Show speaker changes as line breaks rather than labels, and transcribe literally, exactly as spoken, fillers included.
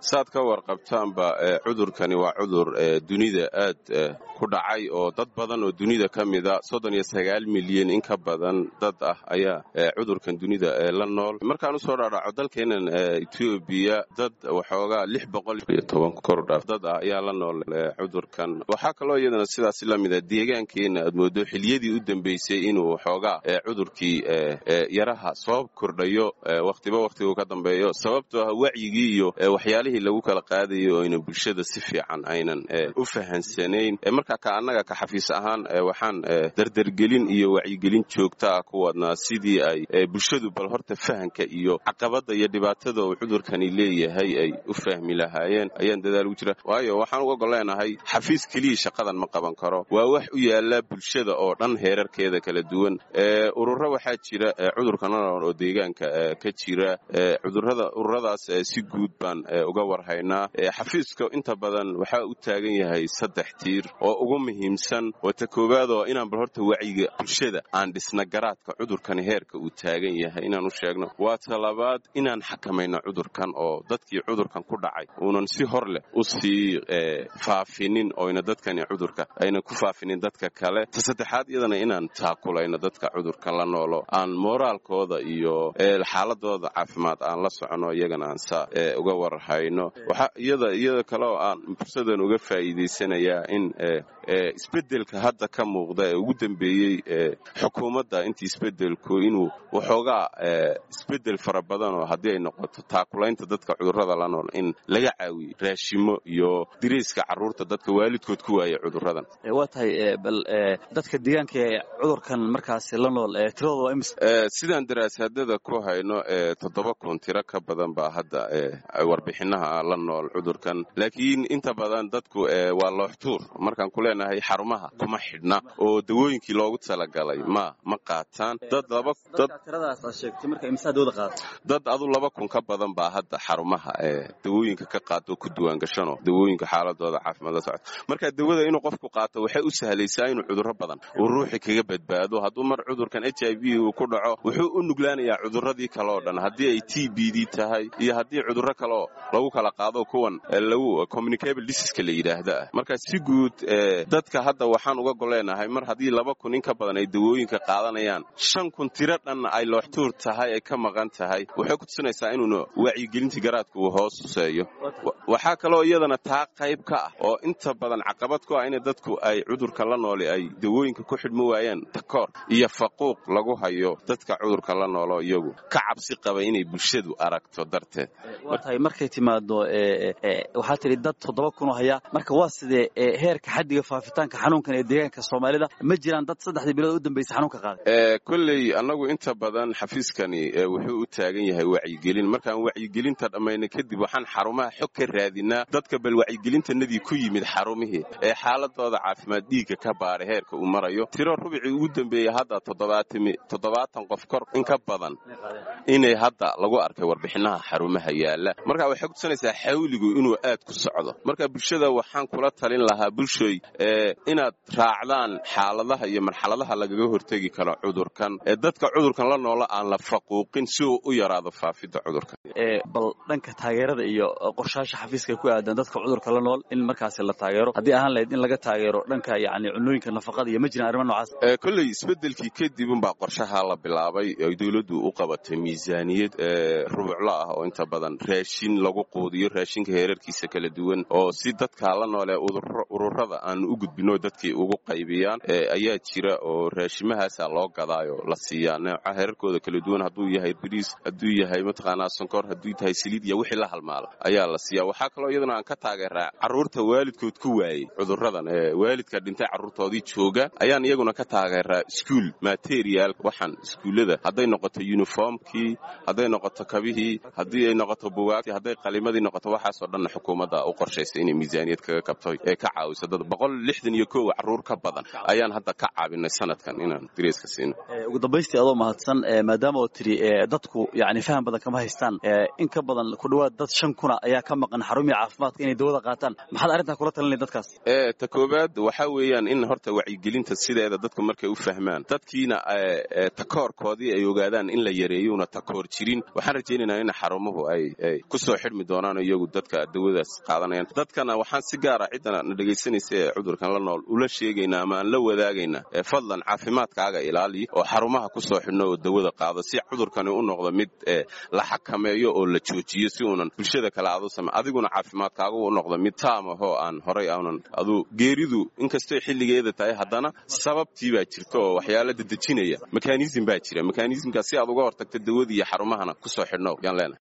saad ka warqabtaanba cudurkani waa cudur dunida aad ku dhacay oo dad badan oo dunida ka mida soddon iyo sagaal milyan in ka badan dad ah ayaa cudurkan dunida la nool. markaan u soo dhaadhaco dalkeenan Ethiopia dad waxoogaa lix boqol iyo toban kor dhaaf dad ah ayaa la nool cudurkan. waxaa kaloo iyadana sidaas la mid ah deegaankeena aad moodo xilliyadii u dambeysay inuu waxoogaa cudurkii yaraha sabab kordhayo waqtiba waqtigu ka dambeeyo sababtoo ah wacyigii iyo waxyaalihii lagu kala qaadayo oo aynan bulshada si fiican aynan u fahansanayn. marka ka annaga ka xafiis ahaan waxaan dardargelin iyo wacyigelin joogta ah ku wadnaa sidii ay bulshadu bal horta fahanka iyo caqabada iyo dhibaatada uu cudurkani leeyahay ay u fahmi lahaayeen ayaan dadaal ugu jira. waayo waxaan uga goleenahay xafiis keliya shaqadan ma qaban karo, waa wax u yaala bulshada oo dhan heerarkeeda kala duwan. ururo waxaa jira cudurkan oo deegaanka ka jira, cudurrada ururadaas si guud baan uga warhaynaa. xafiiska inta badan waxa uu taagan yahay saddex tiir oo ugu muhiimsan. oo ta koowaad oo inaan bal horta wacyiga bulshada aan dhisna garaadka cudurkan heerka uu taagan yahay inaan u sheegno. waa talabaad inaan xakamayno cudurkan oo dadkii cudurkan ku dhacay uunan si hor leh u sii faafinin oo ina dadkani cudurka ayna ku faafinin dadka kale. ta saddexaad iyadana inaan taakulayno dadka cudurkan la noolo, aan moraalkooda iyo xaaladooda caafimaad aan la socono, iyagana aan saa uga warhayno. waxa iyada iyada kale oo aan fursadan uga faa'iideysanayaa in isbedelka hadda ka muuqda ee ugu dambeeyey xukuumadda intii isbedelku inuu waxoogaa isbedel fara badan oo haddii ay noqoto taakulaynta dadka cudurrada la nool in laga caawiyo raashimo iyo diriiska carruurta dadka waalidkood ku waaya cudurradan.
waa tahay bal dadka deegaanka ee cudurkan markaas la nool tiradooda waa imis?
sidaan daraasaadada ku hayno toddoba kun tiro ka badan baa hadda warbixinaha la nool cudurkan. laakiin inta badan dadku waa looxtuur markaan ku leenahay xarumaha kuma xidhna oo dawooyinkii loogu talagalay ma ma qaataan. dad laba dad
tiradaas aad sheegtay marka imisa dawada qaata?
dad adu laba kun ka badan baa hadda xarumaha dawooyinka ka qaato ku duwaan gashano dawooyinka xaaladooda caafimaad la socdo. marka dawada inuu qofku qaato waxay u sahlaysaa inuu cudurro badan uu ruuxi kaga badbaado. hadduu mar cudurkan H I V uu ku dhaco wuxuu u nuglaanayaa cudurradii kale oo dhan, haddii ay T B D tahay iyo haddii cudurro kale oo lagu kala qaado kuwan lagu communicable disease la yiraahdo. marka si guud dadka hadda waxaan uga goleenahay mar haddii laba kun in ka badan ay dawooyinka qaadanayaan, shan kun tiro dhan ay looxtuur tahay ay ka maqan tahay, waxay ku tusinaysaa inuuna wacyigelinta garaadku uu hooseeyo. waxaa kaloo iyadana taa qayb ka ah oo inta badan caqabad ku ah in dadku ay cudurka la nooli ay dawooyinka ku xidhmo waayaan takoor iyo faquuq lagu hayo dadka cudurka la noolo iyagu ka cabsi qaba inay bulshadu aragto darteed.
waa tahay markay timaado waxaa tidhi dad toddoba kun oo haya, marka waa sidee heerka xaddiga faafitaanka xanuunkan ee deegaanka Soomaalida? ma jiraan dad saddexdii bilood u dambeysay xanuunka qaaday?
kulley annagu inta badan xafiiskani wuxuu u taagan yahay wacyigelin. markaan wacyigelinta dhammayna kadib waxaan xarumaha xog ka raadinaa dadka bal wacyigelintanadii ku yimid xarumihii ee xaaladooda caafimaad dhiigga ka baaray heerka uu marayo. tiro rubicii ugu dambeeyey hadda toddobaatan qof kor in ka badan inay hadda lagu arkay warbixinaha xarumaha yaala. marka waxay ku tusinaysaa xawligu inuu aad ku socdo. marka bulshada waxaan kula talin lahaa bulshoy inaad raacdaan xaaladaha iyo marxaladaha lagaga hortegi karo cudurkan, ee dadka cudurkan la noola aan la faquuqin si uu u yaraado faafidda cudurkan.
bal dhanka taageerada iyo qorshaasha xafiiska ku aadan dadka cudurka la nool in markaas la taageero, haddii ahaan lahayd in laga taageero dhanka yacni cunooyinka nafaqada iyo ma jiraan arrimo noocaas?
kolley isbedelkii kadib unbaa qorshaha la bilaabay oo dawladdu u qabatay miisaaniyad rubucla ah oo inta badan raashin lagu quudiyo, raashinka heerarkiisa kala duwan oo si dadka la noole ururada aan u gudbino dadkii ugu qaybiyaan ayaa jira oo raashimahaasa loo gadaayo la siiyaa nooca heerarkooda kala duwan. hadduu yahay bariis, hadduu yahay mataqaanaa sonkor, hadduu tahay saliid iyo wixii la halmaalo ayaa la siiyaa. waxaa kaloo iyadana aan ka taageeraa carruurta waalidkood ku waayey cudurradan, waalidka dhintay carruurtoodii jooga ayaan iyaguna ka taageeraa school material. waxaan iskuullada hadday noqoto uniformkii, hadday noqoto kabihii, haddii ay noqoto bugaagtii, hadday qalimadii noqoto waxaasoo dhanna xukuumadda u qorshaysay inay miisaaniyad kaga kabto ee ka caawiso dad boqol lixdan iyo kow carruur ka badan ayaan hadda ka caabinay sanadkan inaan diriiska siino.
ugu dambaystii adoo mahadsan, maadaama oo tiri dadku yani faham badan kama haystaan, in ka badan ku dhawaad dad shan kuna ayaa ka maqan xarumihii caafimaadka inay dawada qaataan, maxaad arrintaa kula talinay dadkaas?
ta koowaad waxaa weeyaan in horta wacyigelinta sideeda dadku markay u fahmaan, dadkiina takoorkoodii ay ogaadaan in la yareeyona takoor jirin. waxaan rajaynaynaa in xarumuhu ay ku soo xidhmi doonaan doonaan iyagu dadka dawadaas qaadanayaan dadkana waxaan si gaar ah cidana na dhagaysanaysa ee cudurkan la nool ula sheegaynaa ama aan la wadaagaynaa fadlan caafimaadkaaga ilaali oo xarumaha ku soo xidhno oo dawada qaado si cudurkani u noqdo mid la xakameeyo oo la joojiyo si uunan bulshada kale aad u samay adiguna caafimaadkaaga u noqdo mid taam ah oo aan horay aanan adu geeridu inkastoo xilligeeda tahay haddana sababtii baa jirta oo waxyaalo dadejinaya mechanism baa jira mechanismka si aad uga hortagto dawadii iyo xarumahana ku soo xidhno yaan leenahay